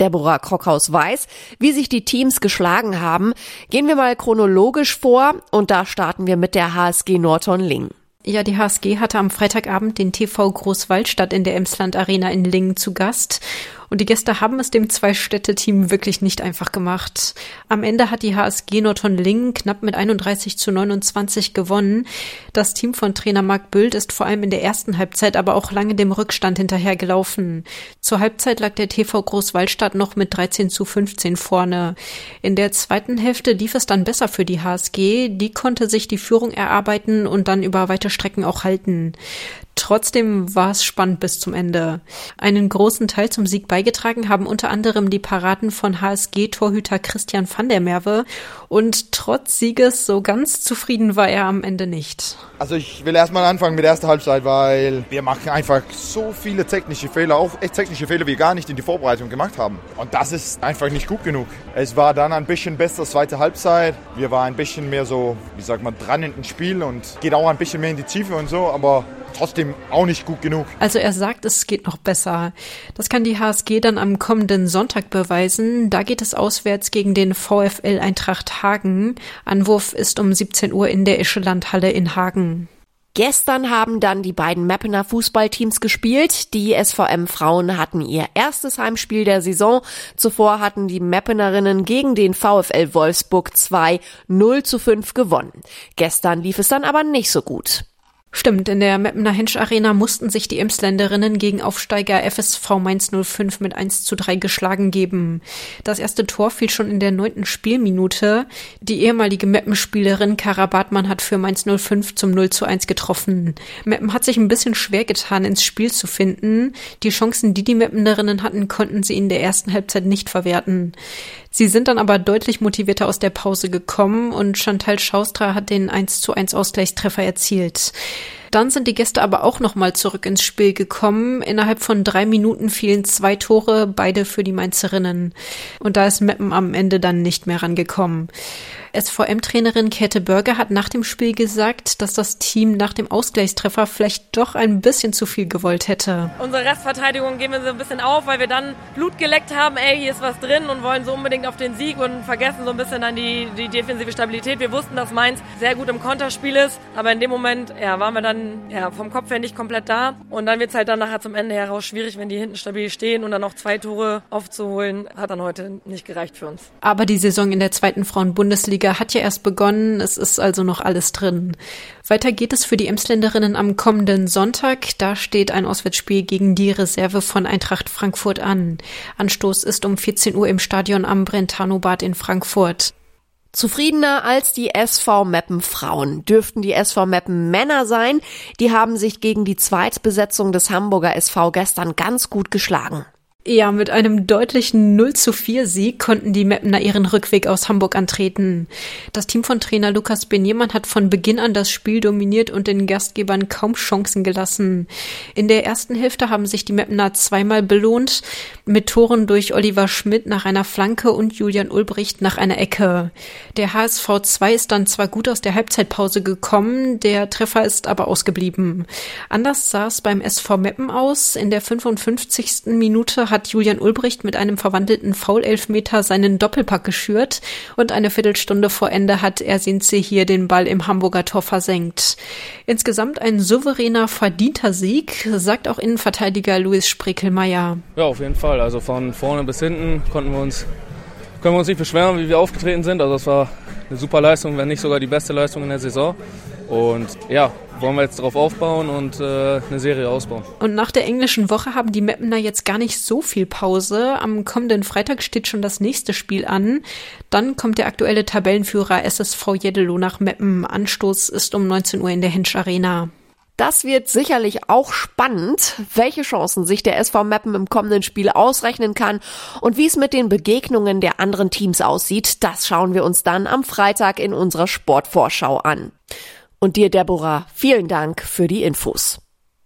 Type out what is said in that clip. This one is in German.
Deborah Krockhaus weiß, wie sich die Teams geschlagen haben. Gehen wir mal chronologisch vor und da starten wir mit der HSG Norton-Lingen. Ja, die HSG hatte am Freitagabend den TV Großwallstadt in der Emsland Arena in Lingen zu Gast. Und die Gäste haben es dem Zwei-Städte-Team wirklich nicht einfach gemacht. Am Ende hat die HSG Norton-Lingen knapp mit 31:29 gewonnen. Das Team von Trainer Marc Büldt ist vor allem in der ersten Halbzeit aber auch lange dem Rückstand hinterhergelaufen. Zur Halbzeit lag der TV Großwallstadt noch mit 13:15 vorne. In der zweiten Hälfte lief es dann besser für die HSG. Die konnte sich die Führung erarbeiten und dann über weite Strecken auch halten. Trotzdem war es spannend bis zum Ende. Einen großen Teil zum Sieg beigetragen haben unter anderem die Paraden von HSG-Torhüter Christian van der Merwe. Und trotz Sieges so ganz zufrieden war er am Ende nicht. Also ich will erstmal anfangen mit der ersten Halbzeit, weil wir machen einfach so viele technische Fehler, auch echt technische Fehler, wie wir gar nicht in die Vorbereitung gemacht haben. Und das ist einfach nicht gut genug. Es war dann ein bisschen besser zweite Halbzeit. Wir waren ein bisschen mehr so, dran in dem Spiel und geht auch ein bisschen mehr in die Tiefe und so, aber trotzdem auch nicht gut genug. Also er sagt, es geht noch besser. Das kann die HSG dann am kommenden Sonntag beweisen. Da geht es auswärts gegen den VfL Eintracht Hagen. Anwurf ist um 17 Uhr in der Ischelandhalle in Hagen. Gestern haben dann die beiden Meppener Fußballteams gespielt. Die SVM-Frauen hatten ihr erstes Heimspiel der Saison. Zuvor hatten die Meppenerinnen gegen den VfL Wolfsburg 2:0:5 gewonnen. Gestern lief es dann aber nicht so gut. Stimmt, in der Meppener Hensch Arena mussten sich die Emsländerinnen gegen Aufsteiger FSV Mainz 05 mit 1:3 geschlagen geben. Das erste Tor fiel schon in der 9. Spielminute. Die ehemalige Meppenspielerin Kara Bartmann hat für Mainz 05 zum 0:1 getroffen. Meppen hat sich ein bisschen schwer getan, ins Spiel zu finden. Die Chancen, die Meppenerinnen hatten, konnten sie in der ersten Halbzeit nicht verwerten. Sie sind dann aber deutlich motivierter aus der Pause gekommen und Chantal Schaustra hat den 1:1 Ausgleichstreffer erzielt. Dann sind die Gäste aber auch nochmal zurück ins Spiel gekommen. Innerhalb von 3 Minuten fielen 2 Tore, beide für die Mainzerinnen. Und da ist Meppen am Ende dann nicht mehr rangekommen. SVM-Trainerin Käthe Börger hat nach dem Spiel gesagt, dass das Team nach dem Ausgleichstreffer vielleicht doch ein bisschen zu viel gewollt hätte. Unsere Restverteidigung geben wir so ein bisschen auf, weil wir dann Blut geleckt haben, hier ist was drin und wollen so unbedingt auf den Sieg und vergessen so ein bisschen dann die defensive Stabilität. Wir wussten, dass Mainz sehr gut im Konterspiel ist, aber in dem Moment waren wir dann vom Kopf her nicht komplett da. Und dann wird es halt dann nachher zum Ende heraus schwierig, wenn die hinten stabil stehen und dann noch 2 Tore aufzuholen, hat dann heute nicht gereicht für uns. Aber die Saison in der 2. Frauen-Bundesliga hat ja erst begonnen, es ist also noch alles drin. Weiter geht es für die Emsländerinnen am kommenden Sonntag. Da steht ein Auswärtsspiel gegen die Reserve von Eintracht Frankfurt an. Anstoß ist um 14 Uhr im Stadion am Brentano-Bad in Frankfurt. Zufriedener als die SV Meppen Frauen dürften die SV Meppen Männer sein. Die haben sich gegen die Zweitbesetzung des Hamburger SV gestern ganz gut geschlagen. Ja, mit einem deutlichen 0:4 konnten die Meppener ihren Rückweg aus Hamburg antreten. Das Team von Trainer Lukas Benjemann hat von Beginn an das Spiel dominiert und den Gastgebern kaum Chancen gelassen. In der ersten Hälfte haben sich die Meppener zweimal belohnt, mit Toren durch Oliver Schmidt nach einer Flanke und Julian Ulbricht nach einer Ecke. Der HSV 2 ist dann zwar gut aus der Halbzeitpause gekommen, der Treffer ist aber ausgeblieben. Anders sah es beim SV Meppen aus. In der 55. Minute hat Julian Ulbricht mit einem verwandelten Foul-Elfmeter seinen Doppelpack geschürt und eine Viertelstunde vor Ende hat Ersinze hier den Ball im Hamburger Tor versenkt. Insgesamt ein souveräner, verdienter Sieg, sagt auch Innenverteidiger Luis Sprekelmeier. Ja, auf jeden Fall. Also von vorne bis hinten können wir uns nicht beschweren, wie wir aufgetreten sind. Also es war eine super Leistung, wenn nicht sogar die beste Leistung in der Saison. Und ja, wollen wir jetzt darauf aufbauen und eine Serie ausbauen. Und nach der englischen Woche haben die Meppener jetzt gar nicht so viel Pause. Am kommenden Freitag steht schon das nächste Spiel an. Dann kommt der aktuelle Tabellenführer SSV Jeddelo nach Meppen. Anstoß ist um 19 Uhr in der Hensch Arena. Das wird sicherlich auch spannend, welche Chancen sich der SV Meppen im kommenden Spiel ausrechnen kann und wie es mit den Begegnungen der anderen Teams aussieht. Das schauen wir uns dann am Freitag in unserer Sportvorschau an. Und dir, Deborah, vielen Dank für die Infos.